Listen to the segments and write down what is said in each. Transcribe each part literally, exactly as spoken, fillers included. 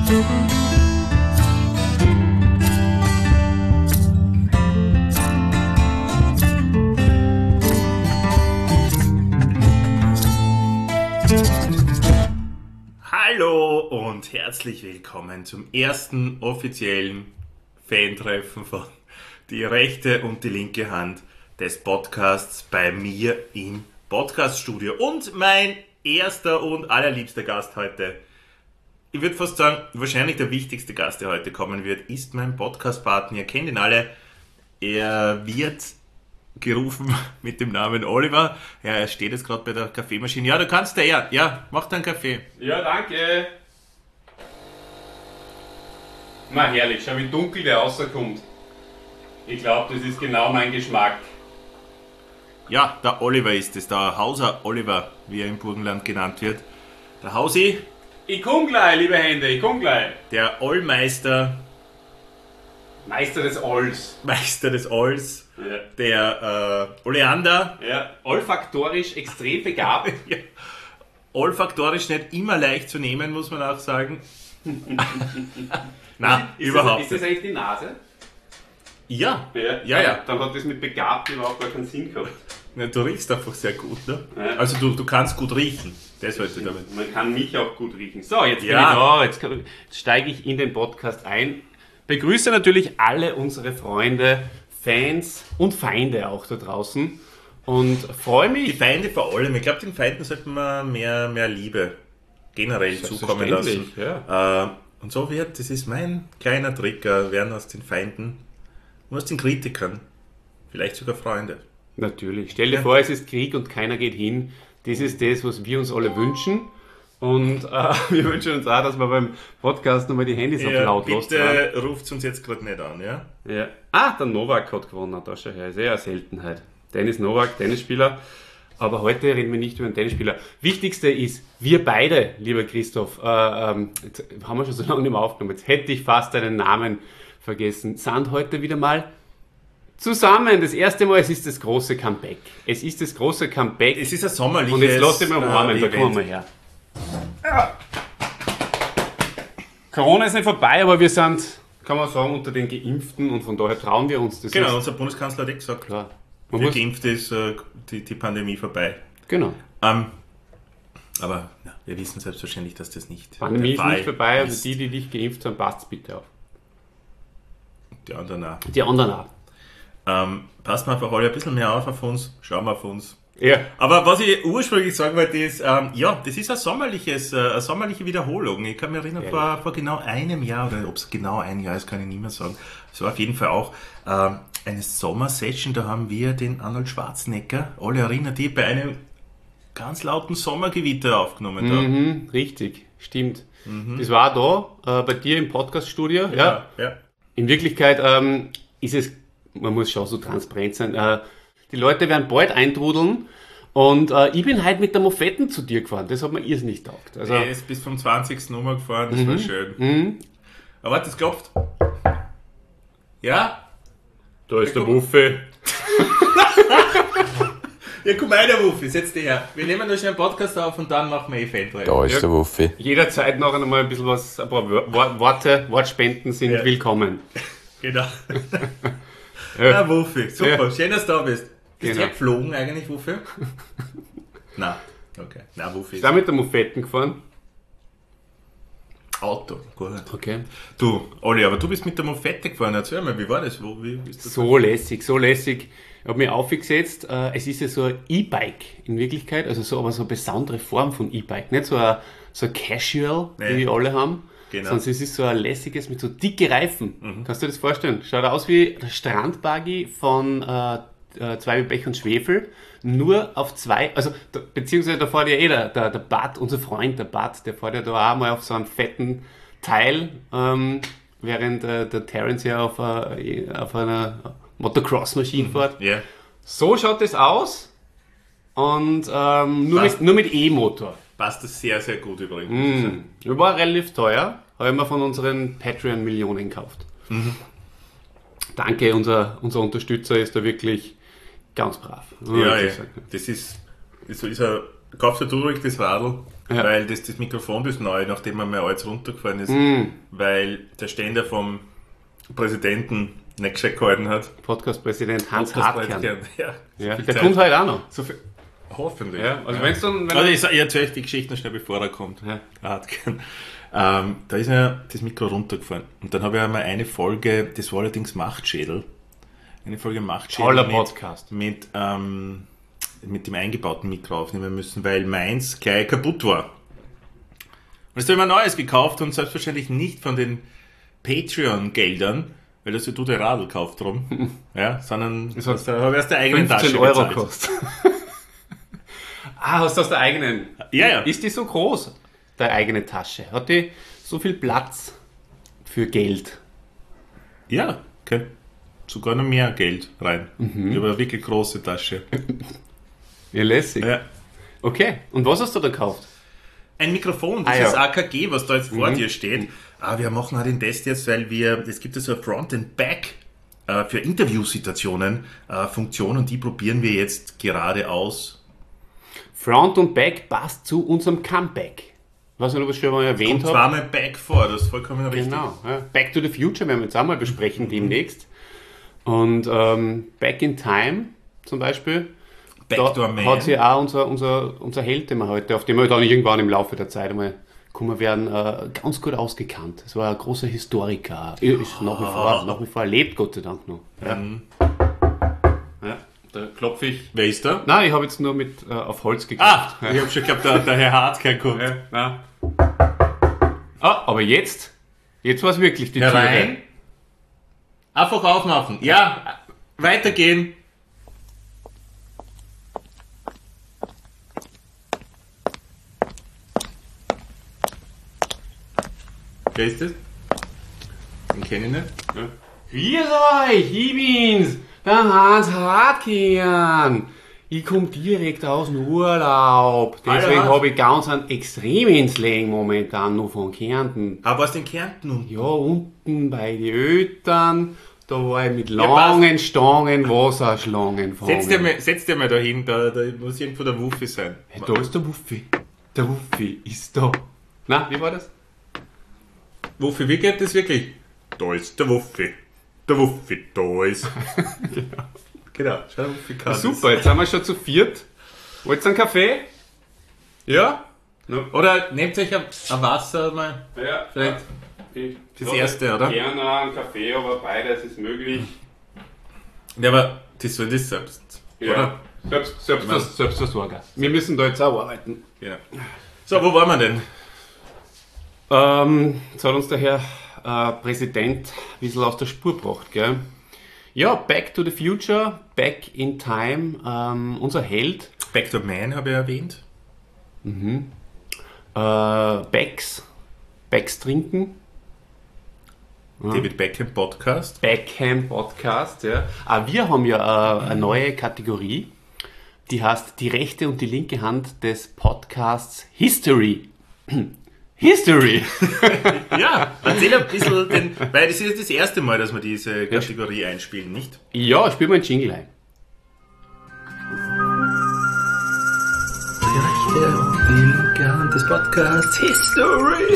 Hallo und herzlich willkommen zum ersten offiziellen Fan-Treffen von Die rechte und die linke Hand des Podcasts bei mir im Podcaststudio. Und mein erster und allerliebster Gast heute, ich würde fast sagen, wahrscheinlich der wichtigste Gast, der heute kommen wird, ist mein Podcast-Partner. Ihr kennt ihn alle. Er wird gerufen mit dem Namen Oliver. Ja, er steht jetzt gerade bei der Kaffeemaschine. Ja, du kannst ja, ja, ja, mach deinen Kaffee. Ja, danke. Na herrlich, schau wie dunkel der rauskommt. Ich glaube, das ist genau mein Geschmack. Ja, der Oliver ist es, der Hauser Oliver, wie er im Burgenland genannt wird. Der Hausi. Ich komm gleich, liebe Hände, ich komm gleich. Der Ollmeister. Meister des Olls. Meister des Olls. Ja. Der äh, Oleander. Ja, olfaktorisch extrem begabt. Ja. Olfaktorisch nicht immer leicht zu nehmen, muss man auch sagen. Nein, ist überhaupt das, Ist das eigentlich die Nase? Ja. Ja, ja, ja. Dann hat das mit begabt überhaupt gar keinen Sinn gehabt. Ja, du riechst einfach sehr gut, ne? Ja. Also du, du kannst gut riechen. Das wollte ich damit. Man kann mich auch gut riechen. So, jetzt bin Ja. ich da, jetzt, kann, jetzt steige ich in den Podcast ein. Begrüße natürlich alle unsere Freunde, Fans und Feinde auch da draußen und freue mich. Die Feinde vor allem. Ich glaube, den Feinden sollten wir mehr, mehr Liebe generell zukommen lassen. Ja. Äh, und so wird, das ist mein kleiner Trick, äh, werden aus den Feinden und aus den Kritikern vielleicht sogar Freunde. Natürlich. Stell dir Ja. vor, es ist Krieg und keiner geht hin. Das ist das, was wir uns alle wünschen. Und äh, wir wünschen uns auch, dass wir beim Podcast nochmal die Handys auf Ja, laut lassen. bitte ruft uns jetzt gerade nicht an, ja? Ja. Ah, der Novak hat gewonnen. Da schau her. Ist ja eine Seltenheit. Dennis Novak, Tennisspieler. Aber heute reden wir nicht über einen Tennisspieler. Wichtigste ist, wir beide, lieber Christoph, äh, ähm, jetzt haben wir schon so lange nicht mehr aufgenommen, jetzt hätte ich fast deinen Namen vergessen, sind heute wieder mal zusammen. Das erste Mal, es ist das große Comeback. Es ist das große Comeback. Es ist ein sommerliches Und jetzt lass dich mal umarmen, äh, da kommen wir her. Ja. Corona ist nicht vorbei, aber wir sind, kann man sagen, unter den Geimpften und von daher trauen wir uns das. Genau, ist, unser Bundeskanzler hat eh gesagt, klar. Man für muss, Geimpfte ist äh, die, die Pandemie vorbei. genau. Ähm, aber ja, wir wissen selbstverständlich, dass das nicht Pandemie der ist Fall nicht vorbei, also ist. die, die nicht geimpft sind, passt bitte auf. Die anderen auch. Die anderen auch. Ähm, passt mal einfach alle ein bisschen mehr auf auf uns, schauen wir auf uns. Ja. Aber was ich ursprünglich sagen wollte ist, ähm, ja, das ist ein sommerliches, äh, eine sommerliche Wiederholung. Ich kann mich erinnern, vor, vor genau einem Jahr, oder ob es genau ein Jahr ist, kann ich nicht mehr sagen. Es war auf jeden Fall auch ähm, eine Sommersession, da haben wir den Arnold Schwarzenegger, alle erinnern die, bei einem ganz lauten Sommergewitter aufgenommen. Da. Mhm, richtig, stimmt. Das war da, äh, bei dir im Podcaststudio. Ja. Ja, ja. In Wirklichkeit ähm, ist es, man muss schon so transparent sein, äh, die Leute werden bald eintrudeln und äh, ich bin heute mit der Mofetten zu dir gefahren, das hat mir irrsinnig getaugt. Also, Er ist bis vom zwanzigsten Nummer gefahren, das war schön. mhm. Aber warte, es klopft. Ja? Da ist Ja, der Wuffe. Ja, komm rein, der Wuffi, setz dich her. Wir nehmen noch schnell einen Podcast auf und dann machen wir eh Fan-Treffen. Da ist Ja. der Wuffi. Jederzeit noch einmal ein bisschen was, ein paar Wor- Worte, Wortspenden sind Ja. willkommen. Genau. Ja. Na, Wuffi, super, Ja. schön, dass du da bist. Bist Genau. du geflogen eigentlich, Wuffi? Nein, okay. Nein, Wuffi. Ist auch mit der Mofetten gefahren. Auto, gut. Okay. Du, Olli, aber du bist mit der Mofette gefahren. Erzähl mal, wie war das? Wo, wie bist du So lässig, so lässig. Ich habe mich aufgesetzt. Äh, es ist ja so ein E-Bike in Wirklichkeit, also so, aber so eine besondere Form von E-Bike. Nicht so ein, so ein Casual, Nee. wie wir alle haben, Genau. sondern es ist so ein lässiges mit so dicke Reifen. Kannst du dir das vorstellen? Schaut aus wie der Strandbuggy von äh, äh, Zwei mit Pech und Schwefel, nur auf zwei, also da, beziehungsweise da fährt ja eh der, der, der Bart, unser Freund, der Bart, der fährt ja da auch mal auf so einem fetten Teil, ähm, während äh, der Terence ja auf, äh, auf einer Motocross-Maschine fährt. Ja. So schaut es aus und ähm, nur, Passt. mit, nur mit E-Motor. Passt das sehr, sehr gut übrigens. Mm. War relativ teuer, habe ich mir von unseren Patreon-Millionen gekauft. Danke, unser, unser Unterstützer ist da wirklich ganz brav. Ja, ja. Wirklich sagen. Das ist, das ist ein kaufst du ruhig das Radl, Ja. weil das, das Mikrofon ist neu, nachdem man mal alles runtergefallen ist, Mm. weil der Ständer vom Präsidenten nicht gescheit gehalten hat. Podcast-Präsident Hans Das Hartkern. Ja, Ja, viel der Zeit. kommt heute auch noch. So viel. Hoffentlich. Ja, also wenn's dann, wenn Also ich, sag- ich erzähle euch die Geschichte noch schnell, bevor er kommt. Ja. Der Hartkern. Ähm, da ist mir das Mikro runtergefallen. Und dann habe ich einmal eine Folge, das war allerdings Machtschädel. Eine Folge Machtschädel Toller mit, Podcast. mit, ähm, mit dem eingebauten Mikro aufnehmen müssen, weil meins gleich kaputt war. Und jetzt habe ich mir ein neues gekauft und selbstverständlich nicht von den Patreon-Geldern, weil das ja du der Radl kauft drum, ja, sondern Das hat aus der, habe ich aus der eigenen Tasche fünfzehn Euro bezahlt. kostet. Ah, hast du aus der eigenen? Ja, ja. Ist die so groß, deine eigene Tasche? Hat die so viel Platz für Geld? Ja, okay. Sogar noch mehr Geld rein. Mhm. Ich habe eine wirklich große Tasche. Ja, lässig. Ja. Okay, und was hast du da gekauft? Ein Mikrofon, Ah, dieses ja. A K G, was da jetzt vor Mhm. dir steht. Ah, wir machen auch den Test jetzt, weil wir, es gibt ja so eine Front and Back äh, für Interviewsituationen äh, Funktion und die probieren wir jetzt gerade aus. Front und Back passt zu unserem Comeback. Ich weiß nicht, ob ich es schon mal erwähnt Kommt habe. zweimal Back vor, das ist vollkommen richtig. Genau. Ja. Back to the Future werden wir jetzt auch mal besprechen demnächst. Und ähm, Back in Time zum Beispiel. Backdoor da Man. hat sich auch unser, unser, unser Held, den wir heute, auf den wir dann irgendwann im Laufe der Zeit einmal kommen werden, äh, ganz gut ausgekannt. Es war ein großer Historiker. Er ist nach wie vor, nach wie vor lebt, Gott sei Dank noch. Ja. Ja, da klopfe ich. Wer ist da? Nein, ich habe jetzt nur mit äh, auf Holz geklopft. Ah, ich habe schon geglaubt, der, der Herr Hartkern kommt. Ja, nein. Ah, aber jetzt, jetzt war es wirklich die Tür. Herein. Einfach aufmachen. Ja, weitergehen. Wer ist das? Den kenne ich nicht. Ja. Grüß euch, ich bin's, der Hans Hartkern. Ich komme direkt aus dem Urlaub. Deswegen Hans. habe ich ganz einen extremen Slang momentan noch von Kärnten. Aber aus den Kärnten und Ja, unten bei den Eltern, da war ich mit Ja, langen Stangen Wasserschlangen fangen. setz dir mal, setz dir mal da hin, da, da muss irgendwo der Wuffi sein. Hey, da ist der Wuffi. Der Wuffi ist da. Na, wie war das? Wuffi, wie geht das wirklich? Da ist der Wuffi. Der Wuffi, da ist. genau. Genau, schau, der Wuffi kann Super, jetzt sind wir schon zu viert. Wollt ihr einen Kaffee? Ja? das. Oder nehmt euch ein, ein Wasser mal. Ja, Vielleicht das das erste, oder? Gerne einen Kaffee, aber beides ist möglich. Ja, aber das soll das selbst. Oder? Selbst, selbst, Selbstversorger. Wir müssen da jetzt auch arbeiten. Ja. So, wo waren wir denn? Ähm, jetzt hat uns der Herr äh, Präsident ein bisschen aus der Spur gebracht, gell? Ja, Back to the Future, Back in Time, ähm, unser Held, Backdoor Man habe ich erwähnt. äh, Becks, Becks trinken, David Beckham Podcast. Beckham Podcast, ja. Ah, wir haben ja äh, eine neue Kategorie, die heißt die rechte und die linke Hand des Podcasts History. History! Ja, erzähl ein bisschen, den, weil das ist jetzt das erste Mal, dass wir diese Kategorie einspielen, nicht? Ja, spiel mal einen Jingle ein. Die rechte und die linke Hand des Podcasts History.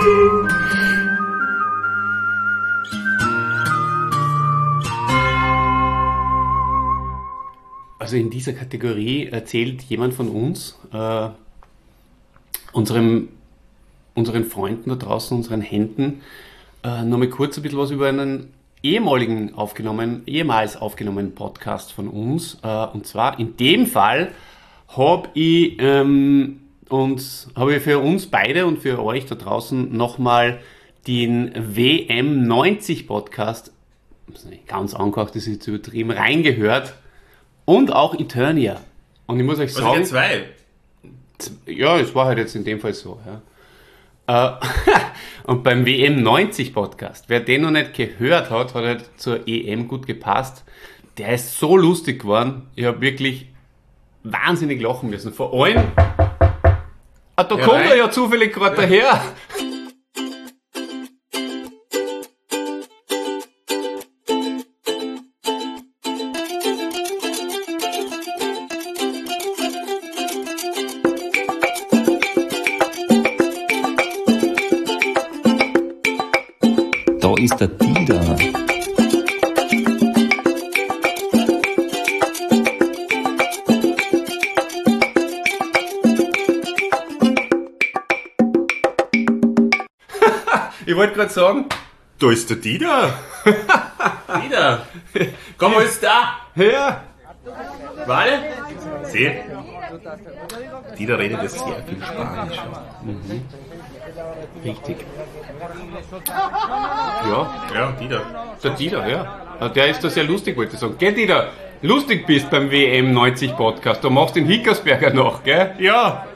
Also in dieser Kategorie erzählt jemand von uns, äh, unserem, unseren Freunden da draußen, unseren Händen, äh, nochmal kurz ein bisschen was über einen ehemaligen aufgenommen, ehemals aufgenommenen Podcast von uns. Äh, und zwar in dem Fall habe ich, ähm, uns, habe ich für uns beide und für euch da draußen nochmal den W M neunzig Podcast, ganz angehaucht, das ist jetzt übertrieben, reingehört. Und auch Eternia. Und ich muss euch Also sagen, jetzt zwei. ja, es war halt jetzt in dem Fall so. Ja. Äh, und beim W M neunzig Podcast, wer den noch nicht gehört hat, hat halt zur E M gut gepasst. Der ist so lustig geworden. Ich habe wirklich wahnsinnig lachen müssen. Vor allem, ah, da Ja, kommt rein. er ja zufällig gerade daher. Da ist der Dieter. Ich wollte gerade sagen, Da ist der Dieter. Dieter. Komm, wo ist da? ja, Warte. Sieh. Dieter redet jetzt sehr viel Spanisch. richtig. Ja, Ja, Dieter. der Dieter, ja. Der ist da sehr lustig, wollte ich sagen. Gell, Dieter, lustig bist beim W M neunzig Podcast. Du machst den Hickersberger noch, gell? Ja.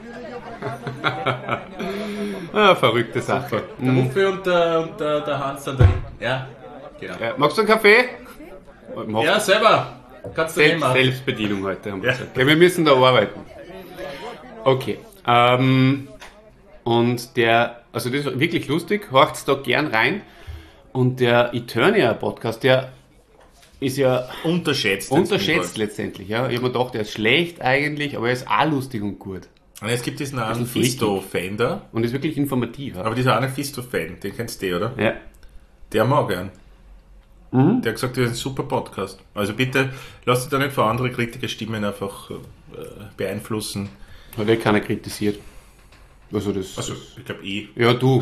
Ah, verrückte Sache. Der Muffi und der, und der, der Hans sind da. Ja, genau. Ja, magst du einen Kaffee? Mach Ja, selber. Kannst du Selbst, nehmen. Selbstbedienung heute, haben wir Ja. gesagt. Ja, wir müssen da arbeiten. Okay. Ähm, und der, also das ist wirklich lustig, horcht's da gern rein. Und der Eternia-Podcast, der ist ja Unterschätzt. unterschätzt letztendlich. Ja. Ich habe mir gedacht, der ist schlecht eigentlich, aber er ist auch lustig und gut. Und es gibt diesen einen Bisschen Fisto-Fan da. Und ist wirklich informativ. Ja. Aber dieser eine Fisto-Fan, den kennst du, oder? Ja. Der mag gern. Mhm. Der hat gesagt, das ist ein super Podcast. Also bitte, lass dich da nicht von anderen Kritikerstimmen einfach äh, beeinflussen. Hat eh keiner kritisiert. Also das. Also, ich glaube eh. Ja, du.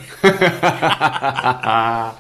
Ja.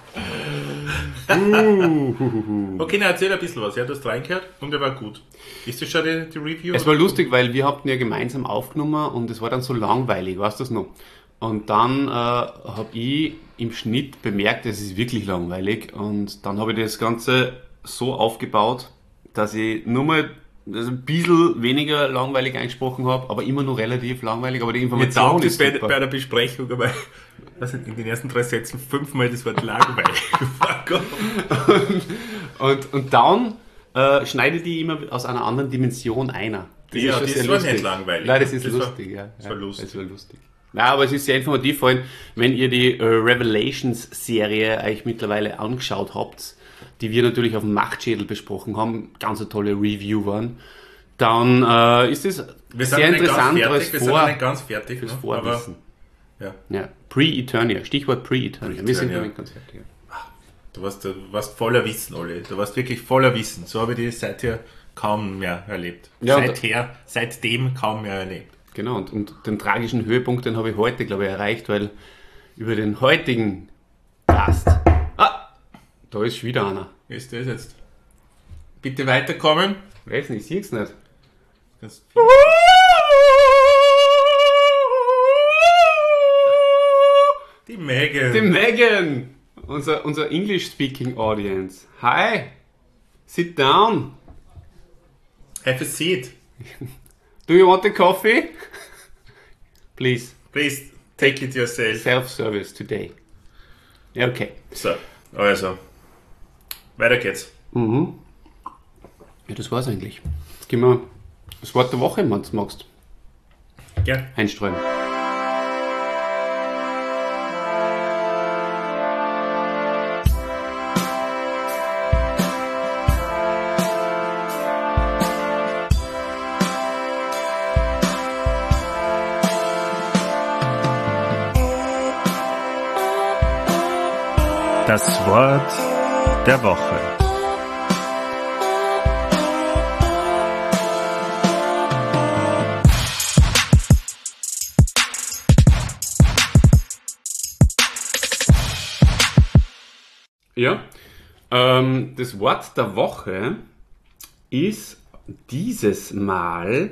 uh, Okay, na erzähl ein bisschen was. Ja, du hast reingehört und der war gut. Ist das schon die, die Review? Es war lustig, weil wir hatten ja gemeinsam aufgenommen und es war dann so langweilig, weißt du das noch? Und dann äh, habe ich im Schnitt bemerkt, es ist wirklich langweilig und dann habe ich das Ganze so aufgebaut, dass ich nur mal also ein bisschen weniger langweilig eingesprochen habe, aber immer noch relativ langweilig, aber die Mir Information taugt es ist bei, super. bei der Besprechung, aber also in den ersten drei Sätzen fünfmal das Wort langweilig vorkommt. Und, und dann äh, schneide die immer aus einer anderen Dimension einer. Das Ja, schon das sehr war lustig. nicht langweilig. Nein, das ist Das war- lustig, ja. das war ja, lustig. Das war lustig. Ja, aber es ist sehr informativ, vor allem, wenn ihr die äh, Revelations-Serie euch mittlerweile angeschaut habt, die wir natürlich auf dem Machtschädel besprochen haben, ganz eine tolle Review waren, dann äh, ist es Wir sind sehr nicht interessant ganz als fertig, wir sind Vor noch nicht ganz fertig. fürs Ne? Vorwissen. Aber, ja, Ja, Pre-Eternia, Stichwort Pre-Eternia. Wir sind Pre-Eternia. noch nicht ganz fertig. Ja. du, warst, du warst voller Wissen, Olli. Du warst wirklich voller Wissen. So habe ich die seither kaum mehr erlebt. Ja, und- Seither, seitdem kaum mehr erlebt. Genau, und, und den tragischen Höhepunkt, den habe ich heute, glaube ich, erreicht, weil über den heutigen Gast. Ah, da ist schon wieder einer. Wie ist das jetzt? Bitte weiterkommen. Weiß nicht, ich sehe es nicht. Das die Megan. Die Megan, unser, unser English-speaking Audience. Hi, sit down. Have a seat. Do you want a coffee? Please, Please take it yourself. self-service today. Ja, okay. So, also. Weiter geht's. Mhm. Ja, das war's eigentlich. Jetzt gehen wir das Wort der Woche, wenn du magst, Ja. einstreuen. Das Wort der Woche. Ja, ähm, das Wort der Woche ist dieses Mal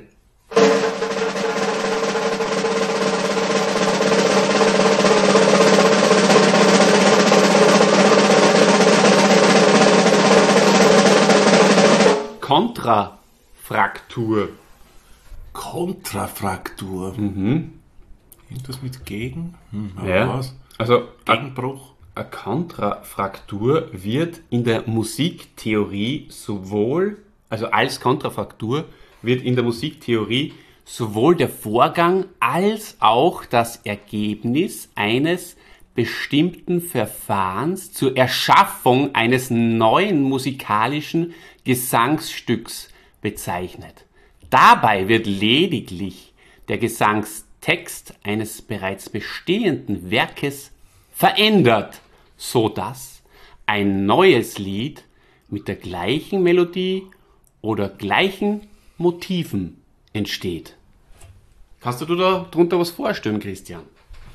Kontrafraktur. Kontrafraktur. Mhm. Irgendwas mit Gegen? Hm, Ja. was? Also a- Gegenbruch? eine Kontrafraktur wird in der Musiktheorie sowohl, also als Kontrafraktur wird in der Musiktheorie sowohl der Vorgang als auch das Ergebnis eines bestimmten Verfahrens zur Erschaffung eines neuen musikalischen Gesangsstücks bezeichnet. Dabei wird lediglich der Gesangstext eines bereits bestehenden Werkes verändert so dass ein neues Lied mit der gleichen Melodie oder gleichen Motiven entsteht. Kannst du dir da drunter was vorstellen, Christian?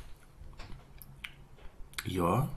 Ja.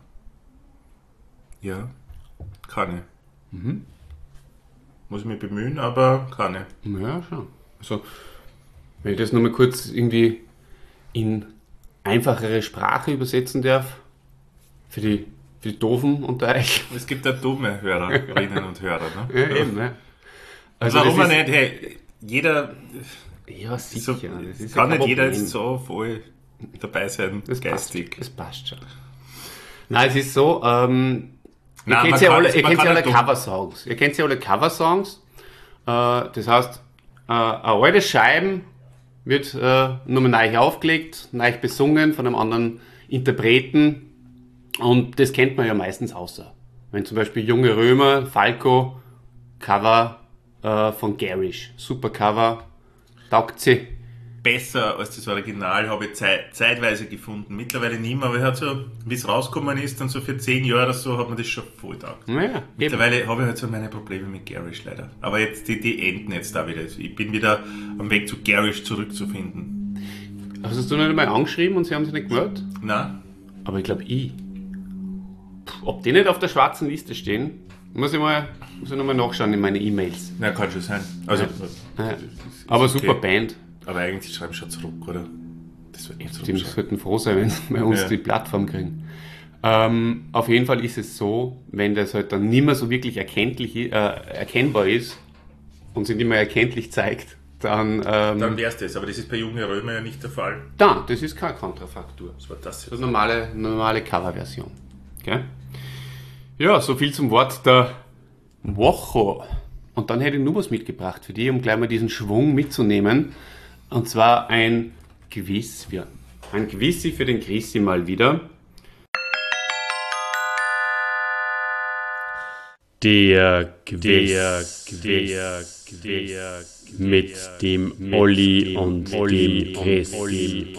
Ja. Kann ich. Mhm. Muss ich mich bemühen, aber kann ich. Ja, schon. Also, wenn ich das nochmal kurz irgendwie in einfachere Sprache übersetzen darf, für die, für die Doofen unter euch. Es gibt ja dumme Hörerinnen und Hörer, ne? Ja, eben, ne? Also warum man nicht? Hey, jeder... Ja, sicher. So, das ist kann ja nicht jeder Problem. jetzt so voll dabei sein, Das geistig. Passt, das passt schon. Nein, es ist so, ähm, ihr Nein, kennt man ja kann- alle, ihr man kennt kann ja alle nicht dumm- Coversongs. Ihr kennt ja alle Coversongs. Äh, das heißt, äh, eine alte Scheibe wird äh, nochmal neu aufgelegt, neu besungen von einem anderen Interpreten. Und das kennt man ja meistens außer. Wenn zum Beispiel Junge Römer, Falco, Cover äh, von Garish. Super Cover, taugt sie. Besser als das Original habe ich zeit, zeitweise gefunden. Mittlerweile nicht mehr, aber ich halt so, wie es rausgekommen ist, dann so für zehn Jahre oder so, hat man das schon voll taugt. Ja, eben. Mittlerweile habe ich halt so meine Probleme mit Garish leider. Aber jetzt, die, die enden jetzt da wieder. Ich bin wieder am Weg zu Garish zurückzufinden. Hast du noch nicht mal angeschrieben und sie haben sich nicht gemeldet? Na? Aber ich glaube, ich. Puh, ob die nicht auf der schwarzen Liste stehen, muss ich mal, muss ich noch mal nachschauen in meine E-Mails. Na, kann schon sein. Also, Ja. Aber ist super okay. Band. Aber eigentlich schreiben sie schon zurück, oder? Das wird nicht Die zurückschreiben. sollten froh sein, wenn sie bei uns Ja. die Plattform kriegen. Ähm, auf jeden Fall ist es so, wenn das halt dann nicht mehr so wirklich erkenntlich, äh, erkennbar ist und sich nicht mehr erkenntlich zeigt, dann, ähm, Dann wär's das, aber das ist bei Junge Römer ja nicht der Fall. da, das ist keine Kontrafaktur. Was war das Das ist jetzt? eine normale, normale Coverversion. Okay? Ja, so viel zum Wort der Woche. Und dann hätte ich nur was mitgebracht für dich, um gleich mal diesen Schwung mitzunehmen. Und zwar ein Quiz. Ja, ein Quiz für den Christi mal wieder. Der Quiz, der Quiz mit dem Olli und dem Christi.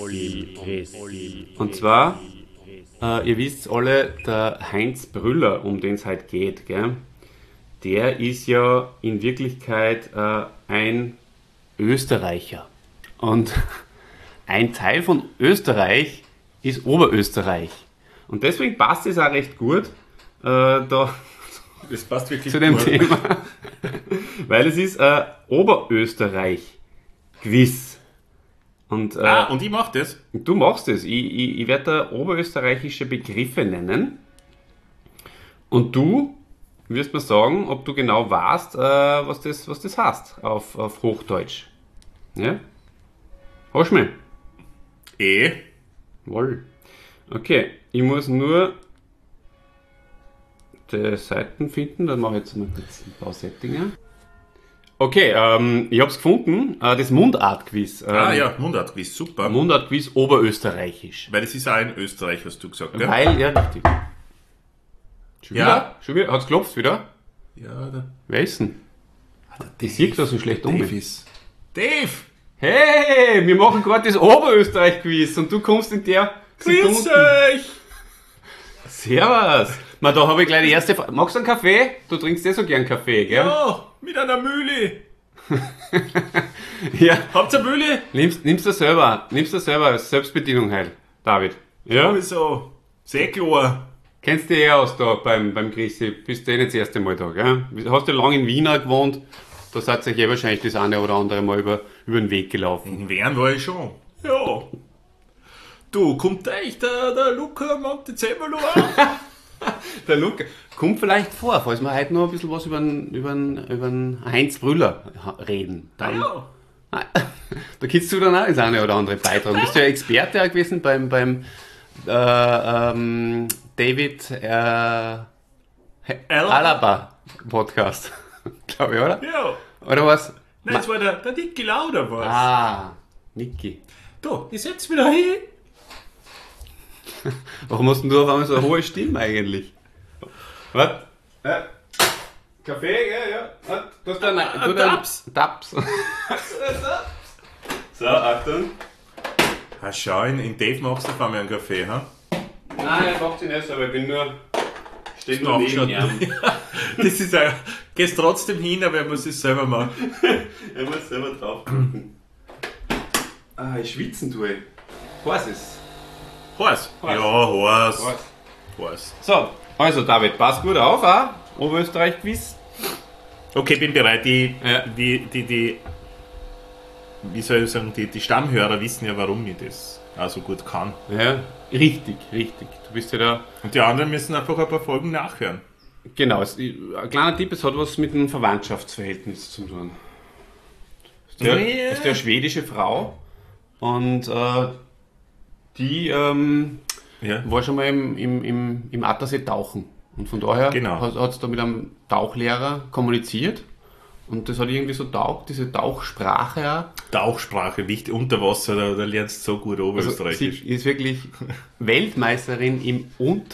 Und zwar, äh, ihr wisst alle, der Heinz Brüller, um den es heute geht, gell? Der ist ja in Wirklichkeit äh, ein Österreicher. Und ein Teil von Österreich ist Oberösterreich. Und deswegen passt es auch recht gut äh, da Das passt wirklich zu dem gut. Thema. Weil es ist äh, Oberösterreich-Quiz. Und, äh, Ah, und ich mach das. du machst es. Ich, ich, ich werde da oberösterreichische Begriffe nennen. Und du wirst mir sagen, ob du genau weißt, äh, was, das, was das heißt auf, auf Hochdeutsch. Ja? Hast du mich? Eh. Wohl. Okay, ich muss nur die Seiten finden, dann mache ich jetzt mal kurz ein paar Settings. Okay, ähm, ich habe es gefunden, äh, das Mundart-Quiz. Ähm, Ah ja, Mundartquiz, super. Mundart-Quiz Oberösterreichisch. Weil das ist auch in Österreich, hast du gesagt, gell? Weil, ja, richtig. Schon Ja. wieder? Schon wieder? Hat's geklopft wieder? Ja, der, Wer ist denn? Ich sehe da so schlecht um. Dave ist. Dave! Hey, wir machen gerade das Oberösterreich-Quiz und du kommst in der Grüß Sekunde. euch! Servus. Na, da habe ich gleich die erste Frage. Magst du einen Kaffee? Du trinkst eh so gern Kaffee, gell? Ja, mit einer Mühle. Ja. Habt ihr eine Mühle? Nimmst, nimmst du selber, nimmst du selber als Selbstbedienung heil, David. Ja? Wieso? Sehr klar. Kennst du eh aus da beim, beim Christi, bist du eh nicht das erste Mal da, gell? Hast du lange in Wien auch gewohnt, da seid ihr euch eh wahrscheinlich das eine oder andere Mal über, über den Weg gelaufen. In Wern war ich schon. Ja. Du, kommt euch der, der Luca Montezemolo an? Der Luca, kommt vielleicht vor, falls wir heute noch ein bisschen was über den, über den, über den Heinz Brüller ha- reden. Dann, Ja. Da kannst du dann auch das eine oder andere beitragen. Du bist ja Experte auch gewesen beim, beim äh, ähm, David äh, Alaba Podcast, glaube ich, oder? Ja. Oder was? Nein, es war der, der Dicke Lauder was. Ah, Niki. Du, ich setz wieder hin. Warum hast denn du auf einmal so eine hohe Stimme eigentlich? Was? Äh, Kaffee, ja, ja. Was? Du hast da Ein einen Taps. Taps. So, Achtung. Ah, schau, in, in Dave machst du auf einmal einen Kaffee, ha? Nein, er macht sie nicht, aber ich bin nur... Steht nur neben ihm. Das ist ja... Gehst trotzdem hin, aber er muss es selber machen. Er muss selber drauf gucken. Ah, ich schwitzen tue ich. Was ist? Horst. Horst. Ja, Horst. Was? Horst. So, also David, pass gut auf, auch. Oberösterreich-Quiz. Okay, bin bereit. Die, Ja. die, die, die, wie soll ich sagen, die, die Stammhörer wissen ja, warum ich das auch so gut kann. Ja, richtig, richtig. Du bist ja da... Und die anderen müssen einfach ein paar Folgen nachhören. Genau, es, ein kleiner Tipp, es hat was mit einem Verwandtschaftsverhältnis zu tun. Das ist, der, Ja. das ist der schwedische Frau und äh, die ähm, Ja. war schon mal im, im, im, im Attersee tauchen. Und von daher Genau. hat es da mit einem Tauchlehrer kommuniziert und das hat irgendwie so taugt, diese Tauchsprache auch. Tauchsprache, wichtig, unter Wasser, da, da lernst du so gut Also Oberösterreichisch. sie ist wirklich Weltmeisterin im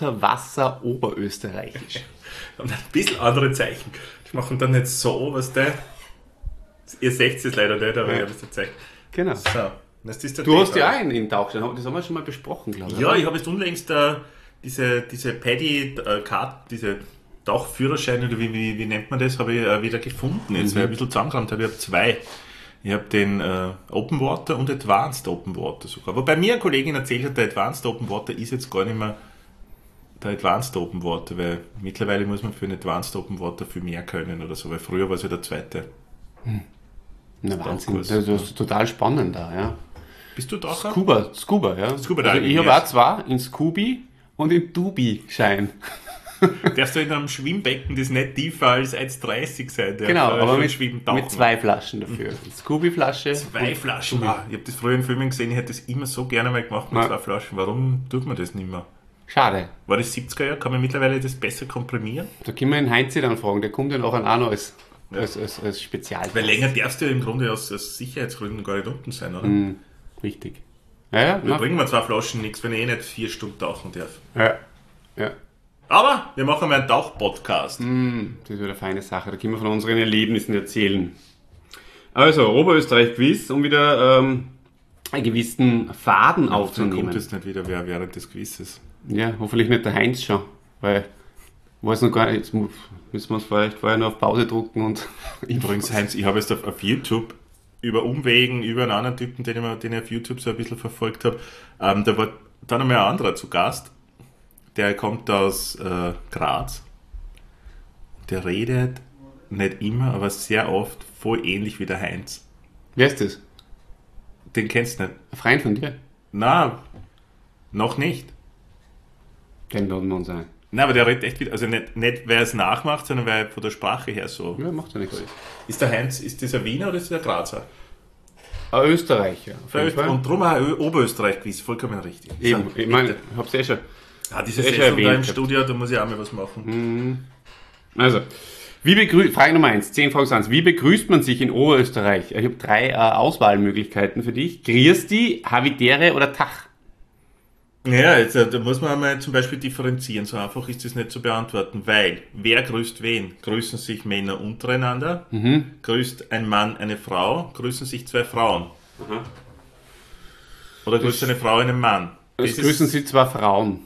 Unterwasser-Oberösterreichisch. Und ein bisschen andere Zeichen. Ich mache dann nicht so, was der. Ihr seht es leider nicht, aber Ja. ich habe es gezeigt. Genau. So, das ist der Du hast Peter. ja auch einen, einen Tauchschein, das haben wir schon mal besprochen, glaube ich. Ja, oder? ich habe jetzt unlängst äh, diese, diese Paddy-Card, diese Tauchführerscheine, oder wie, wie, wie nennt man das, habe ich äh, wieder gefunden. Jetzt, weil ich ein bisschen zusammengerammt habe. Ich habe zwei. Ich habe den äh, Open Water und Advanced Open Water sogar. Wobei mir eine Kollegin erzählt hat, der Advanced Open Water ist jetzt gar nicht mehr der Advanced Open Water, weil mittlerweile muss man für einen Advanced Open Water viel mehr können oder so, weil früher war es ja der zweite. Na, Wahnsinn, Tauchkurs, das ist total spannend da, ja. Bist du Taucher? Scuba, Scuba, ja. Scuba also Diving, ich habe ja. auch zwei, in Scooby und in Dubi-Schein. Darfst du in einem Schwimmbecken, das nicht tiefer als eins Komma dreißig sein darf, Genau, äh, aber schon mit, schwimmen, tauchen. mit zwei Flaschen dafür. Scooby-Flasche. Zwei und Flaschen. Dubi. Ah, ich habe das früher in Filmen gesehen, ich hätte das immer so gerne mal gemacht mit Ja. zwei Flaschen. Warum tut man das nicht mehr? Schade. War das siebziger Jahre? Kann man mittlerweile das besser komprimieren? Da können wir den Heinzi dann fragen, der kommt ja nachher auch noch als, Ja. als, als, als Spezial. Weil länger darfst du ja im Grunde aus, aus Sicherheitsgründen gar nicht unten sein, oder? Mhm, richtig. Ja, ja, Da na, bringen wir zwei Flaschen nichts, wenn ich eh nicht vier Stunden tauchen darf. ja, ja. Aber wir machen mal einen Tauch-Podcast. Mhm, das ist wieder eine feine Sache. Da können wir von unseren Erlebnissen erzählen. Also, Oberösterreich-Quiz, um wieder ähm, einen gewissen Faden Dann aufzunehmen. kommt jetzt nicht wieder wer während des Quizzes. Ja, hoffentlich nicht der Heinz schon, weil weiß noch gar nicht, jetzt mu- müssen wir uns vielleicht vorher noch auf Pause drucken und Übrigens, Heinz, ich habe jetzt auf, auf YouTube über Umwegen, über einen anderen Typen, den ich, mal- den ich auf YouTube so ein bisschen verfolgt habe, ähm, da war dann einmal ein anderer zu Gast, der kommt aus äh, Graz. Der redet nicht immer, aber sehr oft voll ähnlich wie der Heinz. Wer ist das? Den kennst du nicht. Ein Freund von dir? Na, noch nicht. Den laden wir uns ein. Nein, aber der redet echt wieder, also nicht, nicht weil er es nachmacht, sondern weil er von der Sprache her so. Ja, macht ja nichts. Ist der Heinz, ist das ein Wiener oder ist das ein Grazer? Ein Österreicher. auf jeden Fall. Und drum auch Oberösterreich-Quiz, vollkommen richtig. Eben, So, ich meine, bitte. ich hab's eh schon. Ah, diese eh schon Session da erwähnt im gehabt. Studio, da muss ich auch mal was machen. Also, wie begrü Frage Nummer eins, zehn Fragen sind Wie begrüßt man sich in Oberösterreich? Ich habe drei äh, Auswahlmöglichkeiten für dich. Grüßti, Havidere oder Tach? Ja, jetzt, äh, da muss man einmal zum Beispiel differenzieren. So einfach ist das nicht zu beantworten, weil wer grüßt wen? Grüßen sich Männer untereinander? Grüßt ein Mann eine Frau? Grüßen sich zwei Frauen? Oder grüßt eine Frau einen Mann? Es Das grüßen ist, sie zwei Frauen.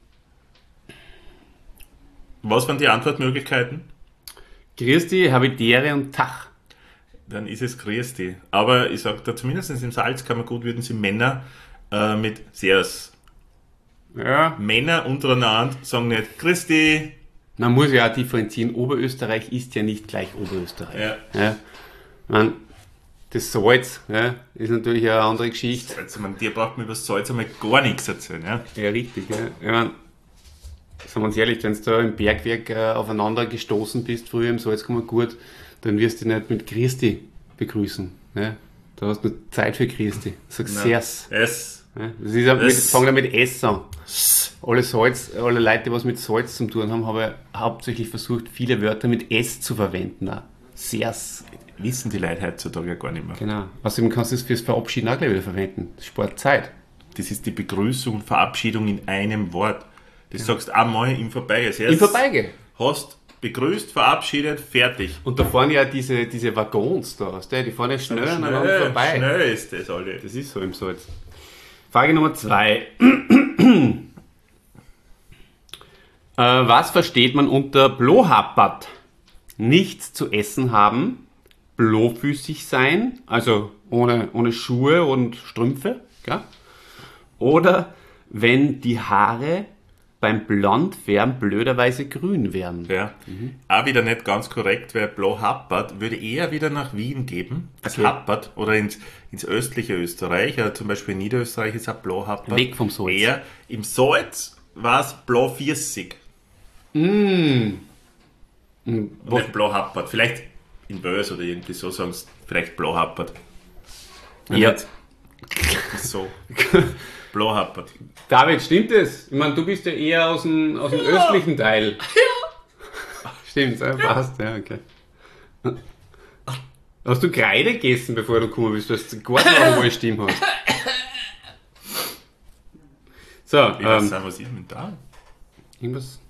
was waren die Antwortmöglichkeiten? Grüßti, Havidere und Tach. Dann ist es Christi. Aber ich sag da, zumindest im Salzkammergut würden sie Männer äh, mit Servus. Ja, Männer untereinander sagen nicht Christi. man muss ja auch differenzieren. Oberösterreich ist ja nicht gleich Oberösterreich. Ja. Ja. Man, das Salz ja, ist natürlich eine andere Geschichte. Also, man, dir braucht man über das Salz einmal gar nichts erzählen. Ja? Ja, richtig. Ja. Ich mein, sagen wir uns ehrlich, wenn du da im Bergwerk äh, aufeinander gestoßen bist, früher im Salzkammergut, dann wirst du dich nicht mit Christi begrüßen. Ja. Da hast du Zeit für Christi. Sag Sers. Es. Ja. Das ist auch mit, Das- fangen wir mit S an. Alle Salz, alle Leute, die was mit Salz zu tun haben, haben hauptsächlich versucht, viele Wörter mit S zu verwenden. Auch. Sers. Wissen die Leute heutzutage ja gar nicht mehr. Genau. Außerdem kannst du es fürs Verabschieden auch gleich wieder verwenden. Das spart Zeit. Das ist die Begrüßung und Verabschiedung in einem Wort. Das sagst einmal im Vorbeigehen. Im Vorbeigehen. Hast begrüßt, verabschiedet, fertig. Und da fahren ja diese, diese Waggons da, weißt du, die fahren ja schnell aneinander Schnell, vorbei. schnell ist das alle. Das ist so im Salz. Frage Nummer zwei. Äh, was versteht man unter Blohappert? Nichts zu essen haben, blaufüßig sein, also ohne, ohne Schuhe und Strümpfe, gell? Oder wenn die Haare beim Blondwerden blöderweise grün werden. Ja, mhm. Auch wieder nicht ganz korrekt, weil Blohappert würde eher wieder nach Wien geben, als Okay. Happert, oder ins, ins östliche Österreich, also zum Beispiel in Niederösterreich ist auch Blohappert. Weg vom Salz. Eher im Salz war es Blauviersig. Mm. Und nicht Blohappert. Vielleicht in Bös oder irgendwie so sagen sie vielleicht Blohappert. Ja. Nicht so. Blohappert. David, stimmt es? Ich meine, du bist ja eher aus dem, aus dem östlichen Teil. Ja. Stimmt, ja, passt, ja, okay. Hast du Kreide gegessen, bevor du gekommen bist, dass du gar keine hohe Stimme hast? So, Ich weiß ähm, nicht, was ist mit da? irgendwas?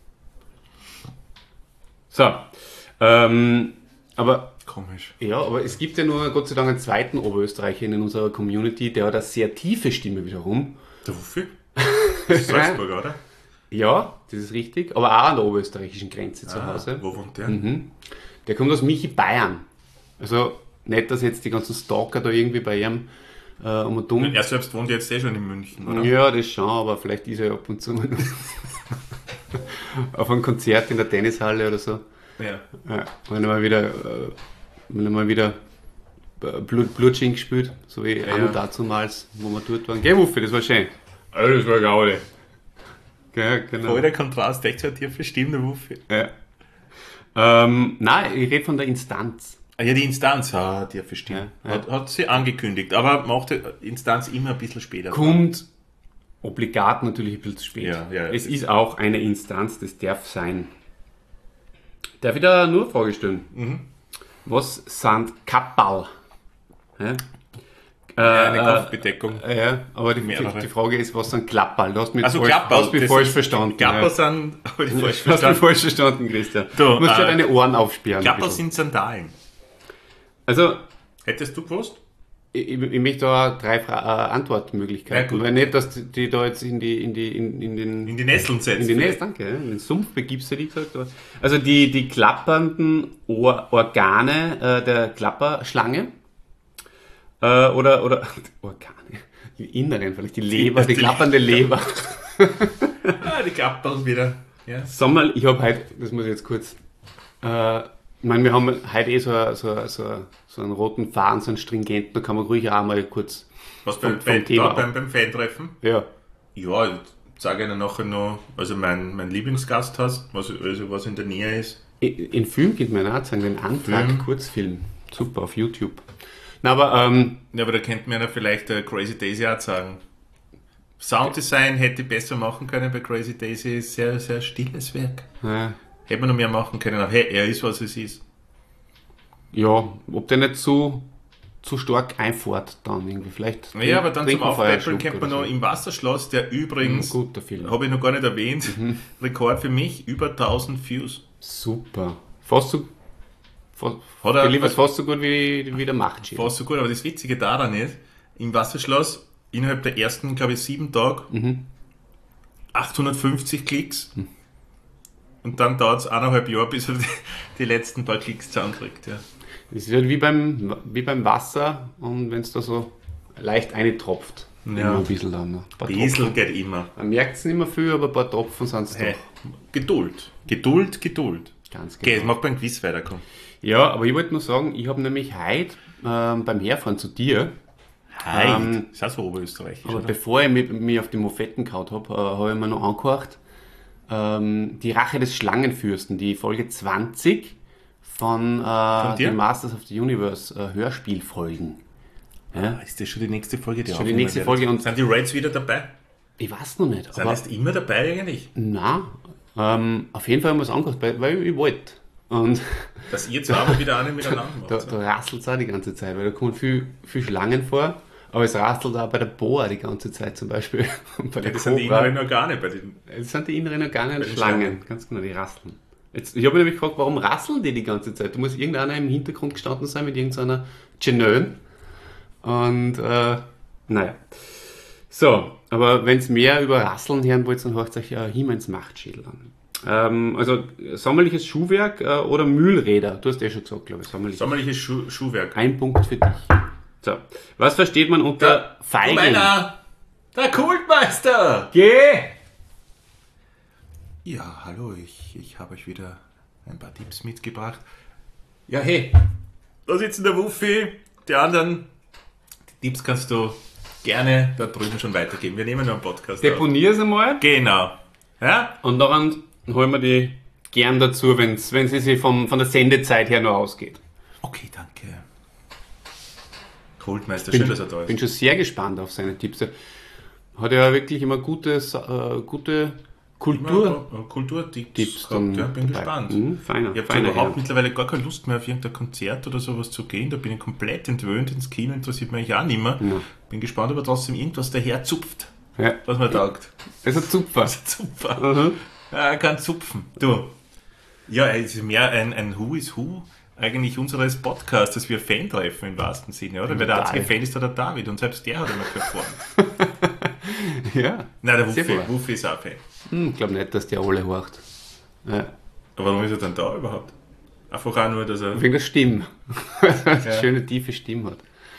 So, ähm, aber Komisch. ja, aber es gibt ja nur Gott sei Dank einen zweiten Oberösterreicher in unserer Community, der hat eine sehr tiefe Stimme wiederum. Der Wuffi? Das ist Salzburg, oder? Ja, das ist richtig, aber auch an der oberösterreichischen Grenze zu Ah, Hause. wo wohnt der? Mhm. Der kommt aus Michi Bayern. Also nicht, dass jetzt die ganzen Stalker da irgendwie bei ihm äh, um und um. Er selbst wohnt jetzt eh schon in München, oder? Ja, das schon, aber vielleicht ist er ab und zu mal auf einem Konzert in der Tennishalle oder so. Ja. Ja, wenn er mal wieder, äh, wenn er mal wieder äh, Blut, Blutschink gespielt, so wie Ja, an und ja. dazumals, wo wir dort waren. Geh, Wuffi, das war schön. Ja, das war Gaudi. Ja, genau. Voll der Kontrast, echt so eine tiefe Stimme, der Wuffi. Ja. Ähm, nein, ich rede von der Instanz. Ah, ja, die Instanz, ah, tiefe Stimme. Ja, ja. Hat, hat sie angekündigt, aber macht die Instanz immer ein bisschen später. Kommt obligat natürlich ein bisschen zu spät. Ja, ja, es das- ist auch eine Instanz, das darf sein. Darf ich da nur eine Frage stellen? Mhm. Was sind Kappal? Ja? Ja, eine Äh, Kopfbedeckung. äh, ja, aber die, die, Mehrere. die Frage ist, was sind Klapperl? Du hast mich, Also falsch, Klapperl, hast mich das falsch ist- verstanden. Klapperl ja. sind, habe ich falsch Du hast mich verstanden. falsch verstanden, Christian. Du, Du musst ja äh, deine Ohren aufsperren. ein Klapperl bisschen. sind Sandalen. Also, Hättest du gewusst? ich, ich möchte da drei Fra äh, Antwortmöglichkeiten. Ja, gut. Weil nicht, dass die, die da jetzt in, die, in, die, in, in den In die Nesseln setzen. In die Nähe, danke. ja. In den Sumpf begibst du dich, gesagt. aber- Also die, die klappernden Or Organe äh, der Klapperschlange äh, oder, oder Organe, die inneren, vielleicht die Leber, die die- klappernde Leber. Ah, die Klapperl wieder. Ja. Sag mal, ich habe heute, das muss ich jetzt kurz, äh, ich meine, wir haben heute eh so, a- so, a- so, a- so einen roten Faden, so einen stringenten, da kann man ruhig auch mal kurz, Was beim, Vom- vom bei, Thema da, beim, beim Fan-Treffen? ja, Ja, ich sage Ihnen nachher noch, also mein, mein Lieblingsgasthaus, was, also was in der Nähe ist. in, in Film könnte man auch sagen, den Antrag, Film. Kurzfilm, super, auf YouTube. Na, aber, ähm, Ja, aber da könnte man ja vielleicht äh, Crazy Daisy auch sagen. Sounddesign hätte ich besser machen können bei Crazy Daisy, ist sehr, sehr stilles Werk. äh, Hätte man noch mehr machen können, aber hey, er ist, was es ist. ja, ob der nicht zu, zu stark einfährt dann irgendwie. Vielleicht Ja, aber dann zum trinken wir vorher einen Aufpäppeln Schluck kennt man oder noch so. im Wasserschloss, der übrigens, Mhm, guter Film. habe ich noch gar nicht erwähnt, Rekord für mich, über tausend Views. Super. Fast so, fast, Hat er- geliefert fast so gut wie, wie der Machtschild. Fast so gut, aber das Witzige daran ist, im Wasserschloss innerhalb der ersten, glaube ich, sieben Tage Mhm. achthundertfünfzig Klicks und dann dauert es eineinhalb Jahre, bis er die, die letzten paar Klicks zusammenkriegt. Ja. Das ist halt wie beim, wie beim Wasser und wenn es da so leicht eintropft. Ja. Immer ein bisschen dann. noch. Ein paar Diesel Tropfen. geht immer. Man merkt es nicht mehr viel, aber ein paar Tropfen sind es Hey, doch. Geduld. Geduld, Geduld. Ganz Okay, jetzt genau. mag beim Quiz weiterkommen. Ja, aber ich wollte nur sagen, ich habe nämlich heute ähm, beim Herfahren zu dir, Heid. Ähm, ist auch so oberösterreichisch, aber oder? bevor ich mich, mich auf die Mofetten gehauen habe, äh, habe ich mir noch angehört, ähm, die Rache des Schlangenfürsten, die Folge zwanzig von, äh, dir? den Masters of the Universe äh, Hörspielfolgen. Ja? Ist das schon die nächste Folge? Die Schon die aufgenommen nächste wird? Folge und- Sind die Raids wieder dabei? Ich weiß noch nicht, Sind aber jetzt immer dabei eigentlich? na, ähm, auf jeden Fall haben wir es angehört, weil, weil ich wollte. Und Dass ihr zwei aber wieder eine miteinander da, macht. da rasselt es auch die ganze Zeit, weil da kommen viel, viel Schlangen vor, aber es rastelt auch bei der Boa die ganze Zeit zum Beispiel. Und bei der Das sind die Cobra. inneren Organe bei den. Es sind die inneren Organe und den Schlangen. Schlangen. Ganz genau, die rasseln. Jetzt, ich habe mich nämlich gefragt, warum rasseln die die ganze Zeit? Da muss irgendeiner im Hintergrund gestanden sein mit irgendeiner Genön. Und, äh, naja. So, aber wenn es mehr über Rasseln hören wollt, dann hört euch ja Hiemens Machtschädel an. Ähm, also sommerliches Schuhwerk äh, oder Mühlräder. Du hast eh schon gesagt, glaube ich. Sommerliches. Sommerliches Schu Schuhwerk. Ein Punkt für dich. So. Was versteht man unter Der, Feigen? Du meiner, der Kultmeister! Geh! Ja, hallo, ich, ich habe euch wieder ein paar Tipps mitgebracht. Ja, hey, da sitzen der Wuffi, die anderen. Die Tipps kannst du gerne da drüben schon weitergeben. Wir nehmen nur einen Podcast auf. Deponier es einmal. Genau. Ja? Und daran holen wir die gern dazu, wenn's, wenn sie sich von, von der Sendezeit her noch ausgeht. Okay, danke. Kultmeister, schön, dass er da Ich bin ist. schon sehr gespannt auf seine Tipps. Er hat ja wirklich immer gutes, äh, gute Kultur. Ja, Kulturtipps Tipps gehabt, dann ja, bin dabei. gespannt. Mhm, feiner, Ich habe feiner überhaupt Herr. mittlerweile gar keine Lust mehr auf irgendein Konzert oder sowas zu gehen. Da bin ich komplett entwöhnt. Ins Kino interessiert mich auch nicht mehr. Ja. Bin gespannt, ob er trotzdem irgendwas daher zupft, Ja. was man taugt. Das ist ein Zupfer. Zupfer. Mhm. Ja, er kann zupfen. Du. Ja, es ist mehr ein, ein Who is Who eigentlich unseres Podcasts, dass wir Fan treffen im wahrsten Sinne, oder? Weil der Total. einzige Fan ist da der David und selbst der hat immer performt. Ja. Nein, der Sehr Wuffi, gut. Wuffi ist auch Fan. Hm, ich glaube nicht, dass der alle horcht. Ja. Aber warum ist er dann da überhaupt? Einfach auch nur, dass er... Wegen der Stimme. Weil er eine schöne, tiefe Stimme hat.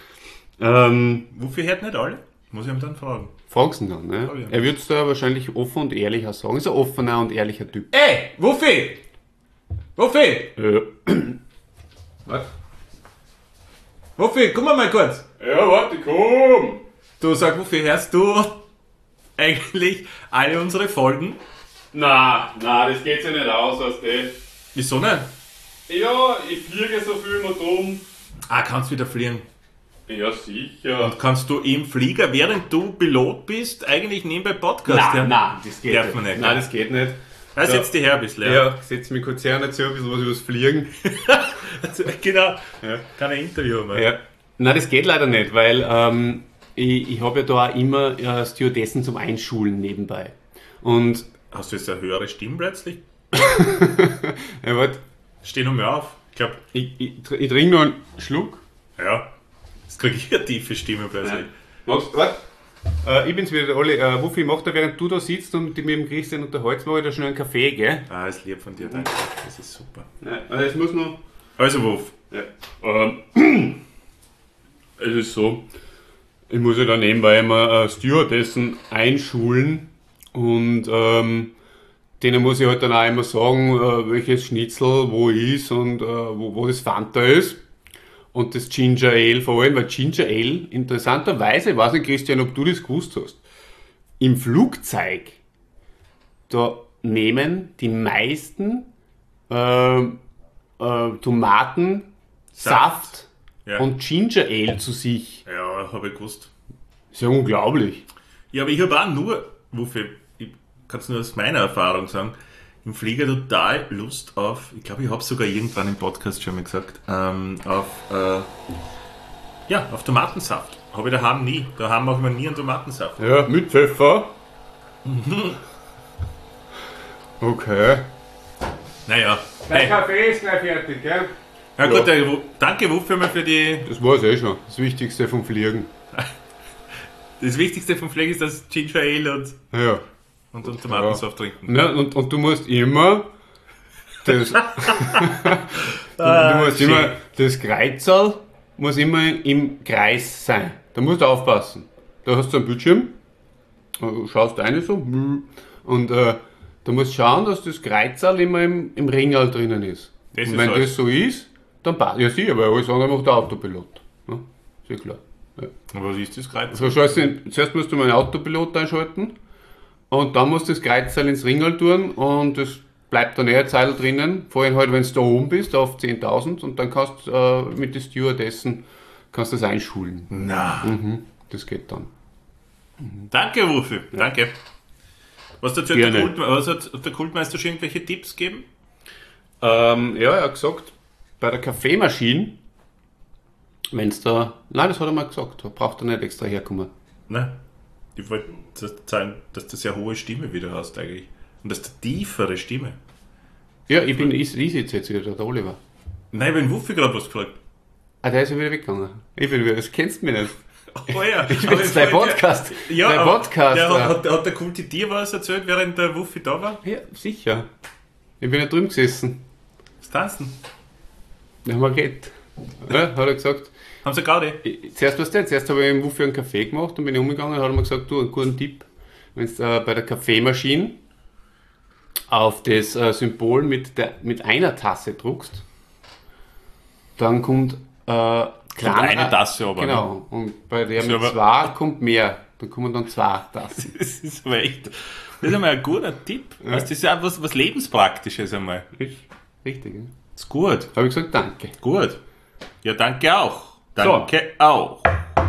Ähm, Wuffi hört nicht alle? Muss ich ihm dann fragen. frag's ihn dann. Ne? Frag ihn. Er wird es da wahrscheinlich offen und ehrlich auch sagen. Ist ein offener und ehrlicher Typ. Ey, Wuffi! Wuffi! Ja. Was? Wuffi, komm mal kurz. Ja, warte, komm! Du, sag Wuffi, hörst du eigentlich alle unsere Folgen? Na, na, das geht ja nicht aus, weißt du. Wieso nicht? Ja, ich fliege so viel immer drum. Ah, kannst wieder fliegen. Ja, sicher. Und kannst du im Flieger, während du Pilot bist, eigentlich nebenbei Podcast hören? nein, das geht Darf nicht. man nicht, Nein, gell? das geht nicht. Da setz dich her ein bisschen. Ja, setz mich kurz her und erzähl ein bisschen was über das Fliegen. Genau. Ja. Kann ein Interview machen. Ja. Nein, das geht leider nicht, weil ähm, ich, ich habe ja da auch immer äh, Stewardessen zum Einschulen nebenbei. Und, Hast du jetzt eine höhere Stimme plötzlich? ja, warte, Steh noch mal auf. Ich glaube, ich, ich, ich trinke noch einen Schluck. ja. Jetzt kriege ich eine tiefe Stimme plötzlich. Magst du? Warte. Äh, ich bin's wieder, der Olli. Äh, Wuffi, mach da, während du da sitzt und dich mit dem Christian unterhältst, mache ich da schnell einen Kaffee, gell? Ah, ist lieb von dir, danke. Das ist super. Nein, also es muss noch... Also, Wuff. Ja. Ähm, es ist so, ich muss ja dann nebenbei immer äh, Stewardessen einschulen und ähm, denen muss ich halt dann auch immer sagen, äh, welches Schnitzel wo ist und äh, wo, wo das Fanta ist. Und das Ginger Ale vor allem, weil Ginger Ale, interessanterweise, ich weiß nicht, Christian, ob du das gewusst hast, im Flugzeug, da nehmen die meisten äh, äh, Tomaten, Saft, Ja. und Ginger Ale zu sich. Ja, habe ich gewusst. Ist ja unglaublich. Ja, aber ich habe auch nur, Wuffi, ich kann es nur aus meiner Erfahrung sagen, im Flieger total Lust auf, ich glaube, ich habe es sogar irgendwann im Podcast schon mal gesagt, ähm, auf, äh, ja, auf Tomatensaft. Habe ich daheim nie. Daheim mache ich mir nie einen Tomatensaft. Ja, mit Pfeffer. Okay. Naja, Dein hey. Kaffee ist gleich fertig, gell? Ja, gut, äh, Wu- danke Wuffi mal für die, Das war's eh schon. Das Wichtigste vom Fliegen. das Wichtigste vom Fliegen ist das Ginger Ale und, Ja. und, und Tomatensaft trinken. Ne, und, und du musst immer das, du, Ah, du musst schön. immer das Kreuzerl muss immer im Kreis sein. Da musst du aufpassen. Da hast du einen Bildschirm, äh, schaust rein so und äh, du musst schauen, dass das Kreuzerl immer im, im Ringerl drinnen ist. Das und ist wenn alles. das so ist, dann passt. Ja sicher, weil alles andere macht der Autopilot. Ja, sehr klar. Ja. Und was ist das Kreuz? So, scheiße, zuerst musst du mal einen Autopilot einschalten und dann musst du das Kreuzteil ins Ringerl tun und das bleibt dann eher eine Zeit drinnen. Vorhin halt, wenn du da oben bist, auf zehntausend und dann kannst du äh, mit den Stewardessen kannst du das einschulen. Na, Mhm, das geht dann. danke Wuffi, danke. Was, dazu hat der, Gerne. Kult, was hat der Kultmeister schon irgendwelche Tipps gegeben? Ähm, ja, er hat gesagt, bei der Kaffeemaschine, wenn es da, nein, das hat er mal gesagt, da braucht er nicht extra herkommen. Nein. Ich wollte zeigen, dass du eine sehr hohe Stimme wieder hast eigentlich. Und dass du tiefere Stimme. Ja, ich bin, ich, ich sitze jetzt wieder, da, der Oliver. Nein, wenn Wuffi gerade was gefragt. Ah, der ist ja wieder weggegangen. Ich bin wieder, das kennst du mich nicht. Oh ja, Ich bin jetzt dein Podcast. Ja, dein aber Podcast. Der, äh. hat, hat der Kulte dir was erzählt, während der Wuffi da war? Ja, sicher. Ich bin ja drüben gesessen. Was tanzen? Da haben wir geredet. Ja, hat er gesagt. Haben sie Gaudi? Ich, zuerst was denn? Zuerst habe ich ihm wofür einen Kaffee gemacht und bin ich umgegangen und hat er mir gesagt, du, einen guten Tipp. Wenn du äh, bei der Kaffeemaschine auf das äh, Symbol mit, der, mit einer Tasse druckst, dann kommt äh, kleiner, eine Tasse aber. Genau. Und bei der Ist mit aber- zwei kommt mehr. Dann kommen dann zwei Tassen. Das ist aber echt. Das ist einmal ein guter Tipp. Ja. Das ist ja was, was Lebenspraktisches einmal. Richtig, ja? Das ist gut. Habe ich gesagt, danke. Gut. Ja, danke auch. Danke auch.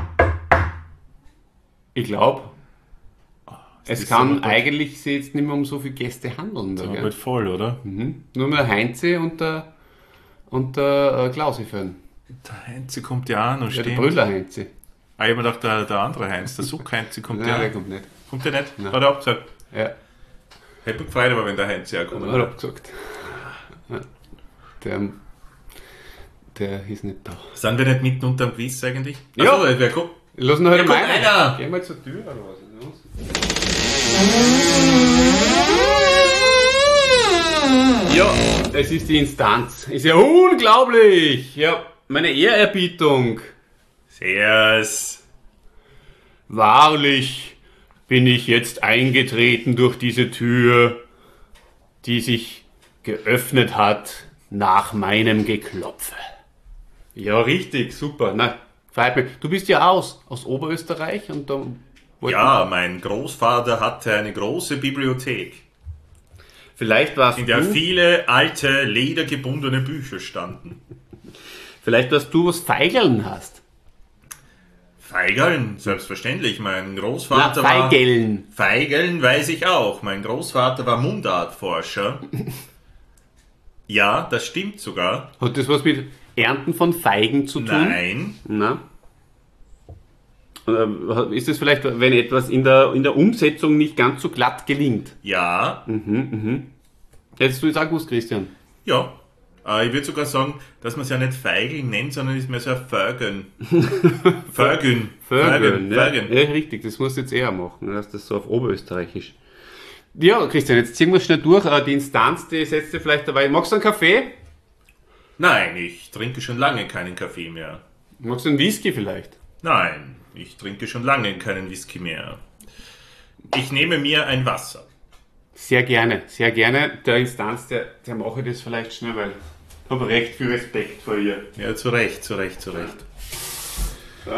Ich glaube, es ist kann aber gut. eigentlich sich jetzt nicht mehr um so viele Gäste handeln. Da, Ja, gell? bald voll, oder? Mhm. Nur mehr Heinze und der, und der äh, Klausi führen. Der Heinze kommt ja an und Ja, der steht. Brüller Heinze. Ah, ich hab mir gedacht, der, der andere Heinz, der Suck-Heinze kommt Nein, ja der an. kommt nicht. Kommt der nicht? Nein. Hat er abgesagt. Ja, Hätte mich gefreut, aber wenn der Heinz hat herkommt. er abgesagt. Ja. Der, der ist nicht da. Sind wir nicht mitten unterm Quiz eigentlich? Ja. Achso, wer guckt? Lass ihn heute Ja, mal kommt einer. Geh mal zur Tür oder was? Ja, es ist die Instanz. Ist ja unglaublich. Ja, meine Ehrerbietung. Servus. Wahrlich bin ich jetzt eingetreten durch diese Tür, die sich geöffnet hat nach meinem Geklopfe. Ja, richtig, super. Na, freut mich. Du bist ja aus, aus Oberösterreich und da wollten- Ja, mein Großvater hatte eine große Bibliothek, vielleicht warst in der du, viele alte, ledergebundene Bücher standen. vielleicht warst du was Feigeln hast. Feigeln, selbstverständlich. Mein Na, Großvater war... Feigeln. Feigeln weiß ich auch. Mein Großvater war Mundartforscher. Ja, das stimmt sogar. Hat das was mit Ernten von Feigen zu tun? Nein. Na? Äh, Ist es vielleicht, wenn etwas in der, in der Umsetzung nicht ganz so glatt gelingt? Ja. Hättest du jetzt auch gewusst, Christian? Ja. Äh, Ich würde sogar sagen, dass man es ja nicht Feigeln nennt, sondern ist mehr so ein Vögeln. Vögeln. Vögeln, ja. Vögeln. Ja, richtig, das musst du jetzt eher machen, du hast das so auf Oberösterreichisch. Ja, Christian, jetzt ziehen wir schnell durch. Äh, Die Instanz, die setzt dir vielleicht dabei. Magst du einen Kaffee? Nein, ich trinke schon lange keinen Kaffee mehr. Magst du einen Whisky vielleicht? Nein, ich trinke schon lange keinen Whisky mehr. Ich nehme mir ein Wasser. Sehr gerne, sehr gerne. Der Instanz, der, der mache ich das vielleicht schnell, weil ich habe recht viel Respekt vor ihr. Ja, zu Recht, zu Recht, zu Recht. So.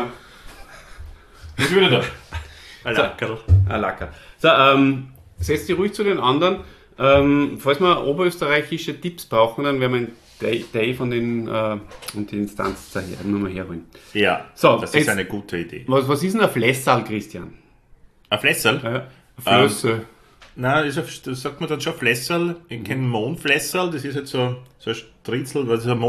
Ist wieder da. Ein Lackerl. Ah, lecker. So, ähm, setz dich ruhig zu den anderen. Ähm, falls wir oberösterreichische Tipps brauchen, dann werden wir einen Day von den, äh, und die Instanz daher, nur mal herholen. Ja, So, das jetzt- ist eine gute Idee. Was, was ist denn ein Flessal, Christian? Ein Flessel? Ja, Flösse. Nein, das, ist, das sagt man dann schon Flessel. Ich kenne Mohnflessel, das ist jetzt so, so ein Stritzel, was ist ein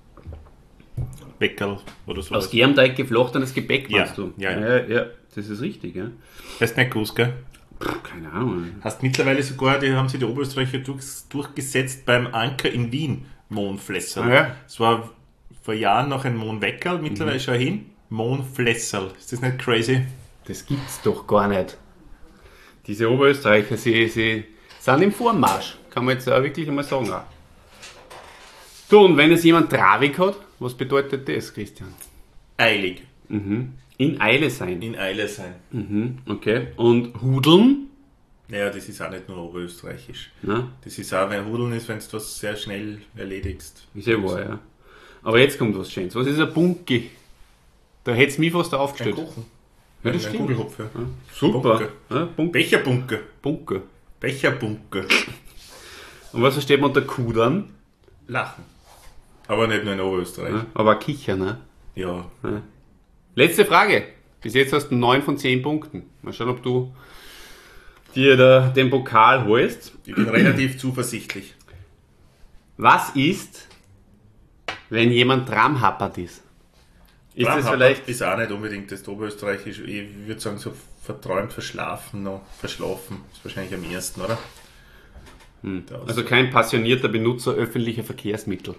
Mohnbäckerl oder so. Aus Germteig geflochtenes Gebäck, Ja, meinst du? ja, ja. ja, das ist richtig, ja. Hast du nicht gewusst, gell? Puh, keine Ahnung. Hast mittlerweile sogar, die haben sich die Oberösterreicher durch, durchgesetzt beim Anker in Wien, Mohnflessel. Ah, ja. Es war vor Jahren noch ein Mohnweckerl, mittlerweile schau hin, Mohnflessel. Ist das nicht crazy? Das gibt's doch gar nicht. Diese Oberösterreicher, sie, sie sind im Vormarsch. Kann man jetzt auch wirklich einmal sagen. Auch. So, und wenn es jemand Trafik hat, was bedeutet das, Christian? Eilig. In Eile sein. In Eile sein. Okay. Und Hudeln? Naja, das ist auch nicht nur oberösterreichisch. Na, Das ist auch, wenn Hudeln ist, wenn du was sehr schnell erledigst. ist ja wahr, ja. Aber jetzt kommt was Schönes. Was ist ein Bunky? Da hätte es mich fast Ein aufgestellt. Kuchen. Ja, das ein stimmt. Kugelhupf, ja. Super. Bunke. Ja, Bunk Becherbunker. Bunker. Becherbunker. Und was versteht man unter Kudern? Lachen. Aber nicht nur in Oberösterreich. Ja, aber Kicher, ne? Ja. Letzte Frage. Bis jetzt hast du neun von zehn Punkten. Mal schauen, ob du dir da den Pokal holst. Ich bin relativ zuversichtlich. Was ist, wenn jemand tramhappert ist? Ist das Tramhappert vielleicht... ist auch nicht unbedingt das Oberösterreichische. Ich würde sagen, so verträumt, verschlafen, noch verschlafen. Ist wahrscheinlich am ersten, oder? Der Also kein passionierter Benutzer öffentlicher Verkehrsmittel.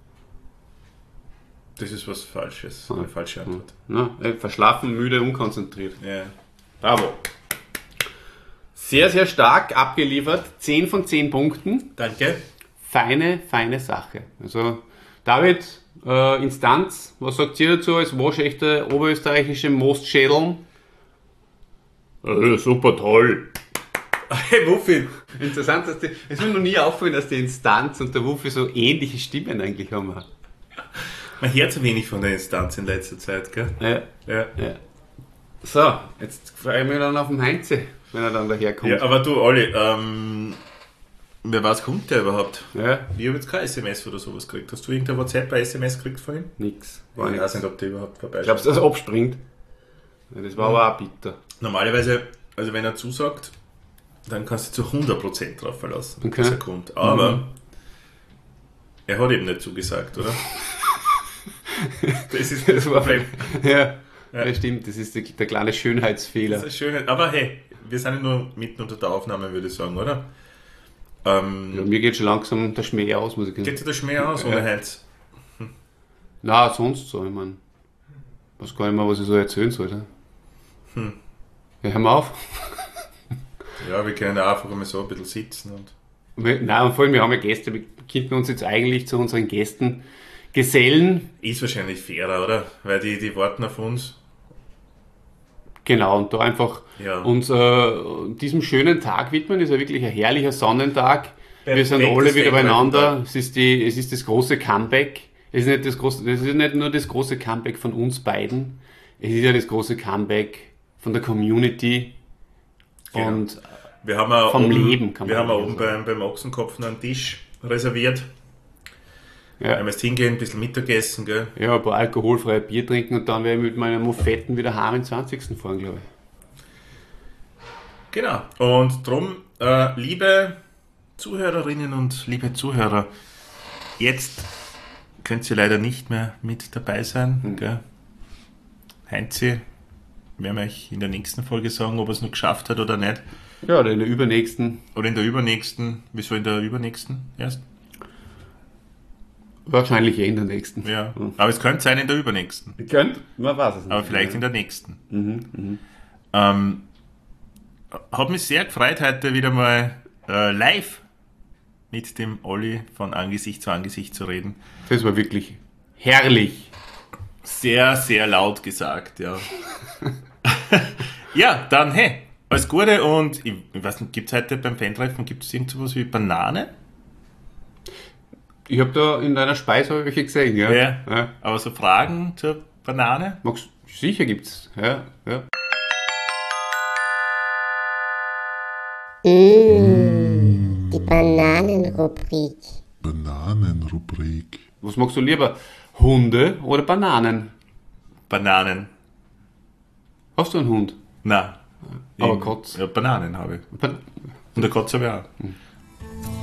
Das ist was Falsches. Eine falsche Antwort. Na, äh, verschlafen, müde, unkonzentriert. Ja. Bravo. Sehr, sehr stark abgeliefert. zehn von zehn Punkten. Danke. feine, feine Sache. Also David, äh, Instanz, was sagt ihr dazu als waschechte oberösterreichische Mostschädeln? Äh, super toll. Hey, Wuffi! Interessant, dass die, es ist mir noch nie auffallen, dass die Instanz und der Wuffi so ähnliche Stimmen eigentlich haben. Man hört so wenig von der Instanz in letzter Zeit, gell? Ja. Ja. Ja. So, jetzt freue ich mich dann auf den Heinze, wenn er dann daherkommt. Ja, aber du, Olli, ähm, wer weiß, kommt der überhaupt? Ja, Ich habe jetzt kein S M S oder sowas gekriegt. Hast du irgendein WhatsApp-S M S gekriegt von ihm? nix. Ich weiß nicht, ob der überhaupt vorbei Glaubst du, dass er abspringt? Ja, das war aber auch bitter. Normalerweise, also wenn er zusagt, dann kannst du zu hundert Prozent drauf verlassen, Okay. dass er kommt. Aber Mhm. er hat eben nicht zugesagt, oder? Das ist Das das war- Problem. Ja, Ja. ja, stimmt, das ist der, der kleine Schönheitsfehler. Das ist schön. Aber hey, wir sind ja nur mitten unter der Aufnahme, würde ich sagen, oder? Ähm, Ja, mir geht schon langsam der Schmäh aus, muss ich sagen. Geht dir der Schmäh aus ohne Ja. Heinz? Na, sonst so, ich meine. Was gar nicht mehr, was ich so erzählen sollte. Hm. Ja, hör mal auf. Ja, wir können ja einfach mal so ein bisschen sitzen und. Wir, nein, und vor allem, wir haben ja Gäste, wir könnten uns jetzt eigentlich zu unseren Gästen gesellen. Ist wahrscheinlich fairer, oder? Weil die, die warten auf uns. Genau, und da einfach Ja. uns äh, diesem schönen Tag widmen. Es ist ja wirklich ein herrlicher Sonnentag. Wir sind Perfektes alle wieder beieinander. Fan-Treffen-Tag. Es ist, die, es ist das große Comeback. Es ist, nicht das große, das ist nicht nur das große Comeback von uns beiden. Es ist ja das große Comeback von der Community. Genau. Und Wir haben auch Vom oben, Leben, kann man Wir haben auch sagen. oben beim, beim Ochsenkopf noch einen Tisch reserviert. ja, Einmal hingehen, ein bisschen Mittagessen, gell? ja, ein paar alkoholfreie Bier trinken und dann werde ich mit meinen Muffetten wieder heim am zwanzigsten fahren, glaube ich. Genau. Und drum, äh, liebe Zuhörerinnen und liebe Zuhörer, jetzt könnt ihr leider nicht mehr mit dabei sein. Mhm. Gell? Heinzi, werden wir euch in der nächsten Folge sagen, ob er es noch geschafft hat oder nicht. Ja, oder in der übernächsten. Oder in der übernächsten. Wieso in der übernächsten erst? Wahrscheinlich eh in der nächsten. Ja. Mhm. Aber es könnte sein in der übernächsten. Ihr könnt, man weiß es nicht. Aber vielleicht in der nächsten. Mhm, mhm. Ähm, hat mich sehr gefreut, heute wieder mal äh, live mit dem Olli von Angesicht zu Angesicht zu reden. Das war wirklich herrlich. Sehr, sehr laut gesagt, ja. Ja, dann hey, alles Gute und ich, ich weiß nicht, gibt es heute beim Fan-Treffen, gibt es irgend sowas wie Banane? Ich habe da in deiner Speise welche gesehen, ja. Ja. ja. Aber so Fragen zur Banane? Magst, sicher gibt's, ja, ja. Mmh, die Bananenrubrik. Bananenrubrik. Was magst du lieber? Hunde oder Bananen? Bananen. Hast du einen Hund? Nein. Aber Ich- Kotz. Ja, Bananen habe ich. Ban Und der Kotz habe ich auch.